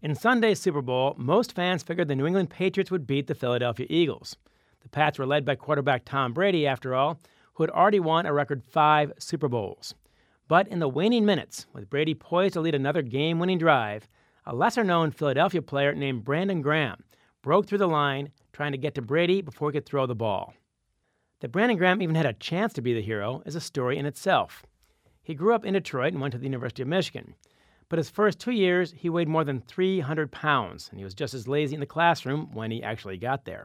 In Sunday's Super Bowl, most fans figured the New England Patriots would beat the Philadelphia Eagles. The Pats were led by quarterback Tom Brady, after all, who had already won a record 5 Super Bowls. But in the waning minutes, with Brady poised to lead another game-winning drive, a lesser-known Philadelphia player named Brandon Graham broke through the line, trying to get to Brady before he could throw the ball. That Brandon Graham even had a chance to be the hero is a story in itself. He grew up in Detroit and went to the University of Michigan. But his first 2 years, he weighed more than 300 pounds, and he was just as lazy in the classroom when he actually got there.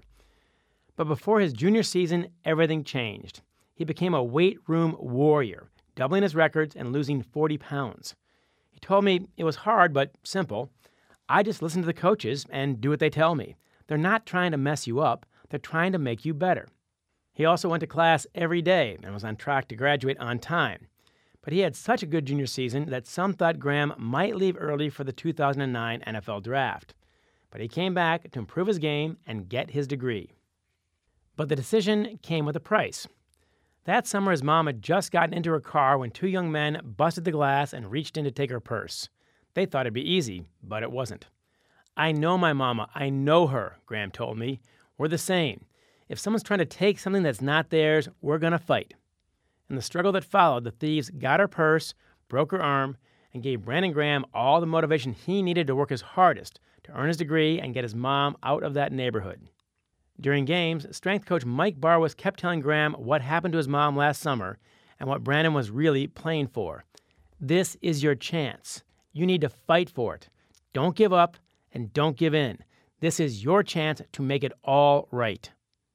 But before his junior season, everything changed. He became a weight room warrior, doubling his records and losing 40 pounds. He told me it was hard but simple. I just listen to the coaches and do what they tell me. They're not trying to mess you up. They're trying to make you better. He also went to class every day and was on track to graduate on time. But he had such a good junior season that some thought Graham might leave early for the 2009 NFL Draft. But he came back to improve his game and get his degree. But the decision came with a price. That summer, his mom had just gotten into her car when 2 young men busted the glass and reached in to take her purse. They thought it'd be easy, but it wasn't. "I know my mama. I know her," Graham told me. "We're the same. If someone's trying to take something that's not theirs, we're going to fight." In the struggle that followed, the thieves got her purse, broke her arm, and gave Brandon Graham all the motivation he needed to work his hardest to earn his degree and get his mom out of that neighborhood. During games, strength coach Mike Barwas kept telling Graham what happened to his mom last summer and what Brandon was really playing for. "This is your chance. You need to fight for it. Don't give up and don't give in. This is your chance to make it all right."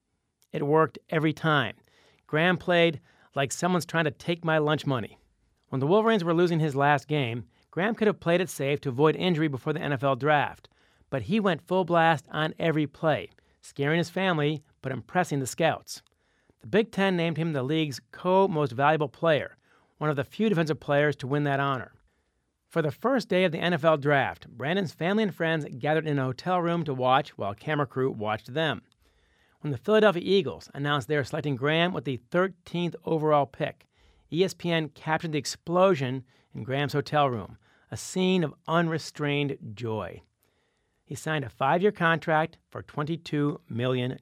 It worked every time. Graham played like someone's trying to take my lunch money. When the Wolverines were losing his last game, Graham could have played it safe to avoid injury before the NFL Draft, but he went full blast on every play, scaring his family but impressing the scouts. The Big Ten named him the league's co-most valuable player, one of the few defensive players to win that honor. For the first day of the NFL Draft, Brandon's family and friends gathered in a hotel room to watch while camera crew watched them. When the Philadelphia Eagles announced they were selecting Graham with the 13th overall pick, ESPN captured the explosion in Graham's hotel room, a scene of unrestrained joy. He signed a 5-year contract for $22 million.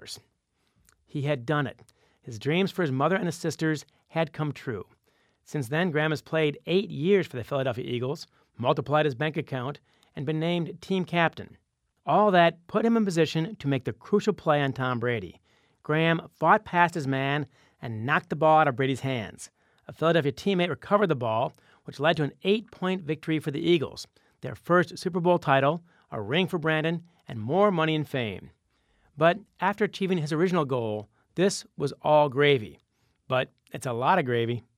He had done it. His dreams for his mother and his sisters had come true. Since then, Graham has played 8 years for the Philadelphia Eagles, multiplied his bank account, and been named team captain. All that put him in position to make the crucial play on Tom Brady. Graham fought past his man and knocked the ball out of Brady's hands. A Philadelphia teammate recovered the ball, which led to an 8-point victory for the Eagles, their first Super Bowl title, a ring for Brandon, and more money and fame. But after achieving his original goal, this was all gravy. But it's a lot of gravy.